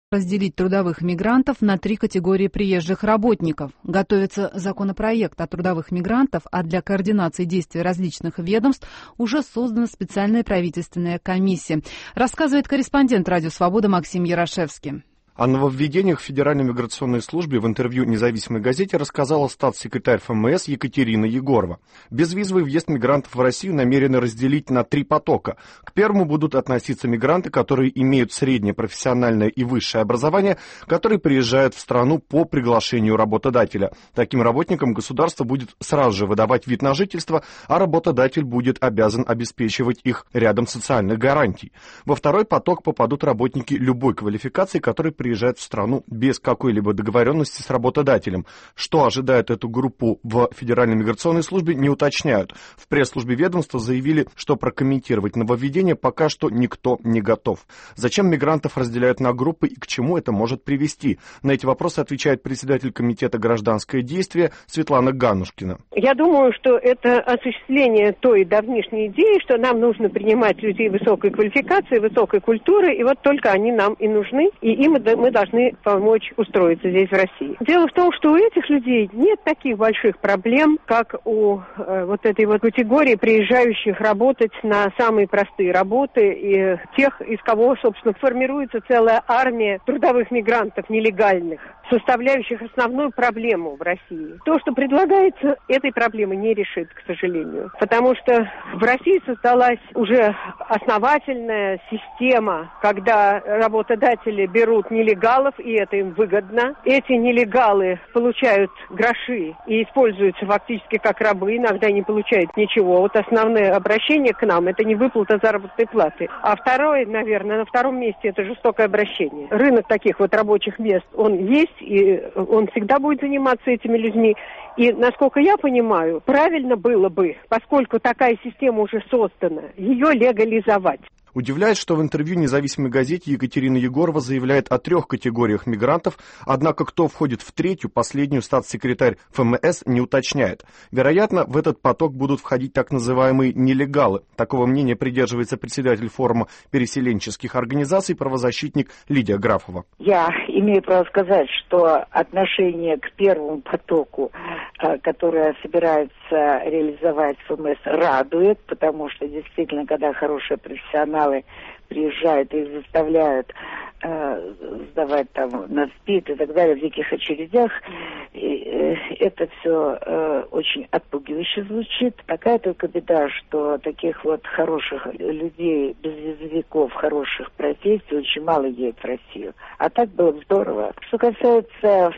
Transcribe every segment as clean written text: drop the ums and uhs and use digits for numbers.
разделить трудовых мигрантов на 3 категории приезжих работников. Готовится законопроект о трудовых мигрантах, а для координации действий различных ведомств уже создана специальная правительственная комиссия. Рассказывает корреспондент «Радио Свобода» Максим Ярошевский. О нововведениях в Федеральной миграционной службе в интервью «Независимой газете» рассказала статс-секретарь ФМС Екатерина Егорова. Безвизовый въезд мигрантов в Россию намерены разделить на 3 потока. К первому будут относиться мигранты, которые имеют среднее профессиональное и высшее образование, которые приезжают в страну по приглашению работодателя. Таким работникам государство будет сразу же выдавать вид на жительство, а работодатель будет обязан обеспечивать их рядом социальных гарантий. Во второй поток попадут работники любой квалификации, которые приезжают в страну без какой-либо договоренности с работодателем. Что ожидает эту группу в Федеральной миграционной службе, не уточняют. В пресс-службе ведомства заявили, что прокомментировать нововведение пока что никто не готов. Зачем мигрантов разделяют на группы и к чему это может привести? На эти вопросы отвечает председатель комитета «Гражданское действие» Светлана Ганушкина. Я думаю, что это осуществление той давнишней идеи, что нам нужно принимать людей высокой квалификации, высокой культуры, и вот только они нам и нужны, и им мы должны помочь устроиться здесь, в России. Дело в том, что у этих людей нет таких больших проблем, как у вот этой вот категории приезжающих работать на самые простые работы и тех, из кого, собственно, формируется целая армия трудовых мигрантов нелегальных, составляющих основную проблему в России. То, что предлагается, этой проблемы не решит, к сожалению. Потому что в России создалась уже основательная система, когда работодатели берут нелегалов, и это им выгодно. Эти нелегалы получают гроши и используются фактически как рабы, иногда не получают ничего. Вот основное обращение к нам – это не выплата заработной платы. А второе, наверное, на втором месте – это жестокое обращение. Рынок таких вот рабочих мест, он есть, и он всегда будет заниматься этими людьми. И, насколько я понимаю, правильно было бы, поскольку такая система уже создана, ее легализовать. Удивляет, что в интервью «Независимой газете» Екатерина Егорова заявляет о 3 категориях мигрантов, однако кто входит в 3-ю, последнюю, статс-секретарь ФМС не уточняет. Вероятно, в этот поток будут входить так называемые нелегалы. Такого мнения придерживается председатель форума переселенческих организаций, правозащитник Лидия Графова. Я имею право сказать, что отношение к первому потоку, которое собирается реализовать ФМС, радует, потому что действительно, когда хорошие профессионалы приезжают и их заставляют сдавать там на СПИД и так далее в диких очередях, это все очень отпугивающе звучит. Такая только беда, что таких вот хороших людей, безвизовиков, хороших профессий очень мало едет в Россию. А так было бы здорово. Что касается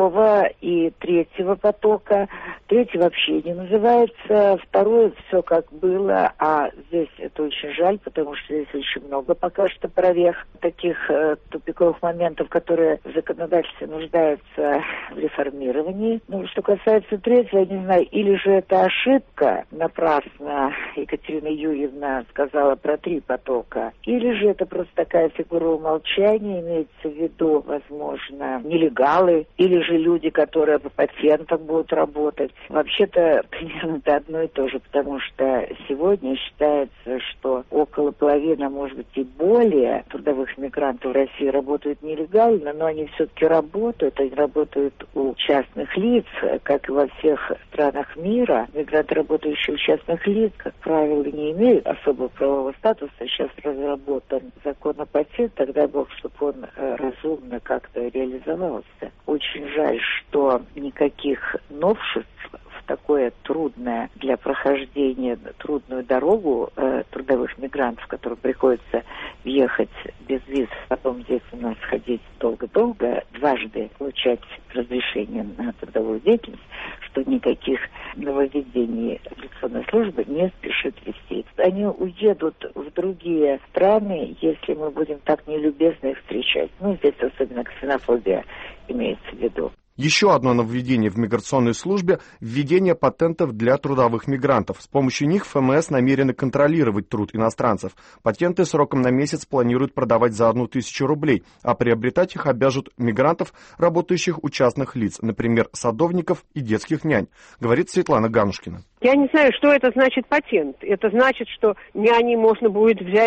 2 и 3 потока, 3 вообще не называется, 2 все как было, а здесь это очень жаль, потому что здесь очень много пока что провех, таких тупиковых моментов, которые в законодательстве нуждаются в реформировании. Ну, что касается 3, я не знаю, или же это ошибка, напрасно Екатерина Юрьевна сказала про 3 потока, или же это просто такая фигура умолчания, имеется в виду, возможно, нелегалы, или же люди, которые по патентам будут работать. Вообще-то, примерно это одно и то же, потому что сегодня считается, что около половины, а может быть и более трудовых мигрантов в России работают нелегально, но они все-таки работают, они работают у частных лиц, как и во всех странах мира. Мигранты, работающие у частных лиц, как правило, не имеют особого правового статуса. Сейчас разработан закон о патентах, дай бог, чтобы он разумно как-то реализовался. Очень жаль, что никаких новшеств в такое трудное для прохождения, трудную дорогу трудовых мигрантов, которым приходится въехать без виз, потом здесь у нас ходить долго-долго, дважды получать разрешение на трудовую деятельность, что никаких нововведений миграционной службы не спешит вести. Они уедут в другие страны, если мы будем так нелюбезно их встречать. Ну, здесь особенно ксенофобия имеется в виду. Еще одно нововведение в миграционной службе – введение патентов для трудовых мигрантов. С помощью них ФМС намерены контролировать труд иностранцев. Патенты сроком на месяц планируют продавать за 1000 рублей, а приобретать их обяжут мигрантов, работающих у частных лиц, например, садовников и детских нянь, говорит Светлана Ганушкина. Я не знаю, что это значит патент. Это значит, что няни можно будет взять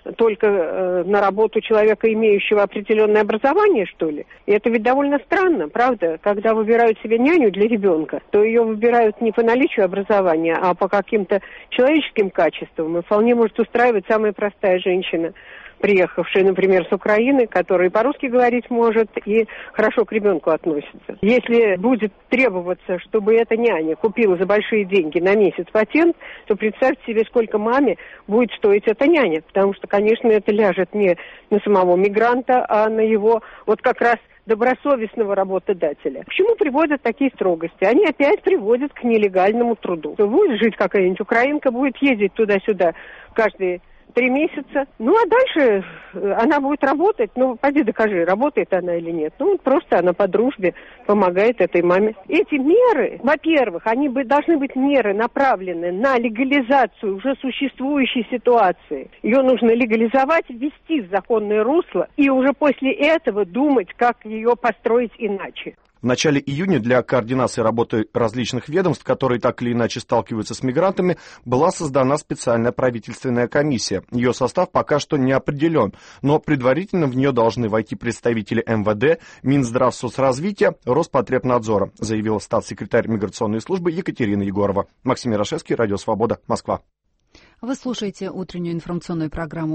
только на работу человека, имеющего определенное образование, что ли? И это ведь довольно странно, правда? Когда выбирают себе няню для ребенка, то ее выбирают не по наличию образования, а по каким-то человеческим качествам. И вполне может устраивать самая простая женщина, приехавшая, например, с Украины, которая по-русски говорить может и хорошо к ребенку относится. Если будет требоваться, чтобы эта няня купила за большие деньги на месяц патент, то представьте себе, сколько маме будет стоить эта няня. Потому что, конечно, это ляжет не на самого мигранта, а на его вот как раз добросовестного работодателя. К чему приводят такие строгости? Они опять приводят к нелегальному труду. Будет жить какая-нибудь украинка, будет ездить туда-сюда каждые 3 месяца. Ну, а дальше она будет работать. Ну, пойди докажи, работает она или нет. Ну, просто она по дружбе помогает этой маме. Эти меры, во-первых, они должны быть меры, направлены на легализацию уже существующей ситуации. Ее нужно легализовать, ввести в законное русло и уже после этого думать, как ее построить иначе. В начале июня для координации работы различных ведомств, которые так или иначе сталкиваются с мигрантами, была создана специальная правительственная комиссия. Ее состав пока что не определен, но предварительно в нее должны войти представители МВД, Минздравсоцразвития, Роспотребнадзора, заявила статс-секретарь миграционной службы Екатерина Егорова. Максим Ярошевский, Радио Свобода, Москва. Вы слушаете утреннюю информационную программу